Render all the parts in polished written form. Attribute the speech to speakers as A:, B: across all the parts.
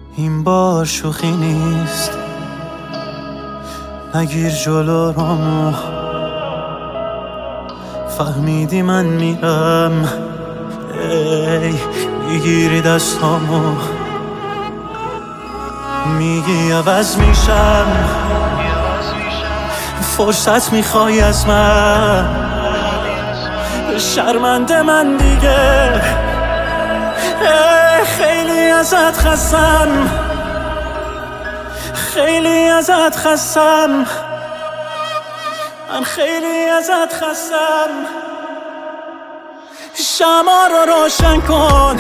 A: این بار شوخی نیست، نگیر جلو رامو. فهمیدی من میرم، ای میگیری دستامو، میگی عوض میشم، فرصت میخوای از من. شرمنده من دیگه، خیلی ازت خستم، خیلی ازت خستم، من خیلی ازت خستم. شمع رو روشن کن،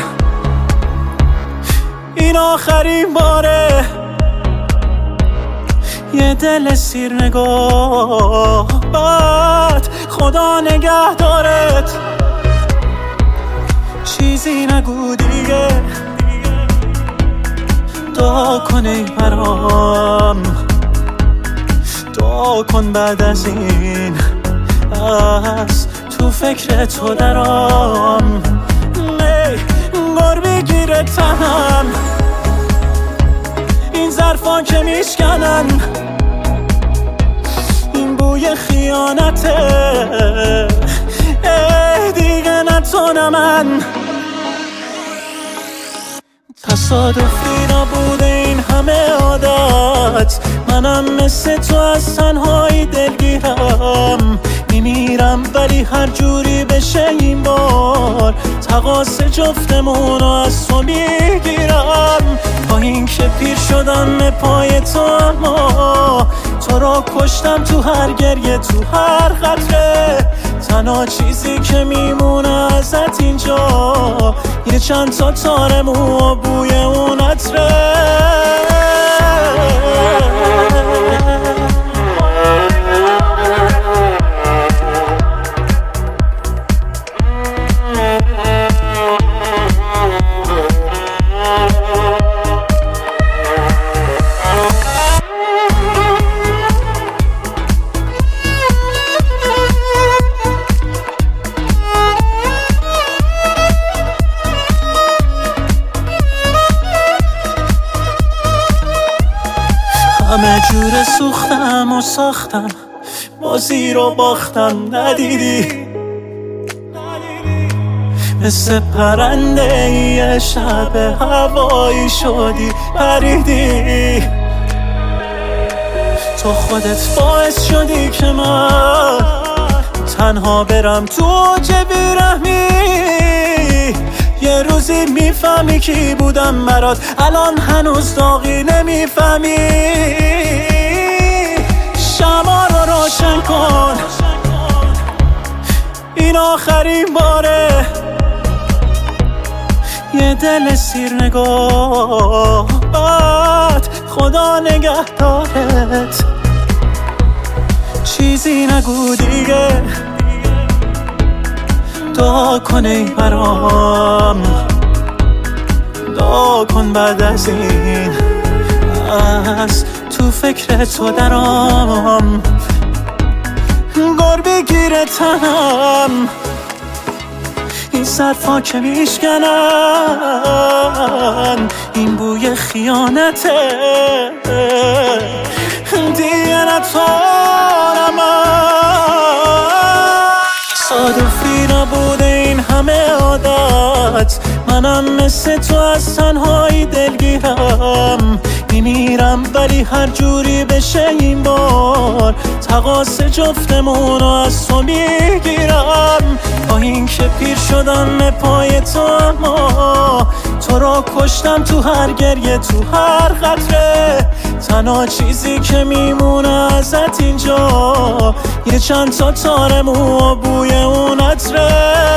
A: این آخرین باره. یه دل سیر نگاه بد، خدا نگه دارت. چیزی نگو دیگه، دعا کن ای برام، دعا کن بعد از این از تو فکر تو درام. گربه گیره تنم، این ظرفا که میشکنن، این بوی خیانته. دیگه نتونم من، تصادفی نبوده این همه عادت. منم مثل تو از تنهایی دلگیرم، میمیرم ولی هر جوری بشه این بار تقاص جفتمونو از تو میگیرم. با این که پیر شدم پای تو، اما تو را کشتم تو هر گریه، تو هر قطره. تنها چیزی که میمونه ازت اینجا یه چند تا تار مو و بوی اون عطره. همه جور سوختم و ساختم، بازی رو باختم. ندیدی مثل پرنده یه شب هوایی شدی، پریدی. تو خودت باعث شدی که من تنها برم تو اوج بیرحمی. یه روزی میفهمی کی بودم برات، الان هنوز داغی نمیفهمی. شمع رو روشن کن، این آخرین باره. یه دل سیر نگاه بد، خدا نگه دارت. چیزی نگو دیگه، دعا کن ای برام، دعا کن بعد از این از تو فکر تو درام. گربه گیره تنم، این ظرفا که میشکنن، این بوی خیانته. دیگه نتونم تصادفی نبوده این همه عادت. منم مثل تو از تنهایی دلگیرم، میمیرم ولی هر جوری بشه این بار تقاص جفتمونو از تو میگیرم. با این که پیر شدم پای تو، اما تو را کشتم تو هر گریه، تو هر قطره. تنها چیزی که میمونه ازت اینجا یه چند تا تار مو و بوی اون عطره.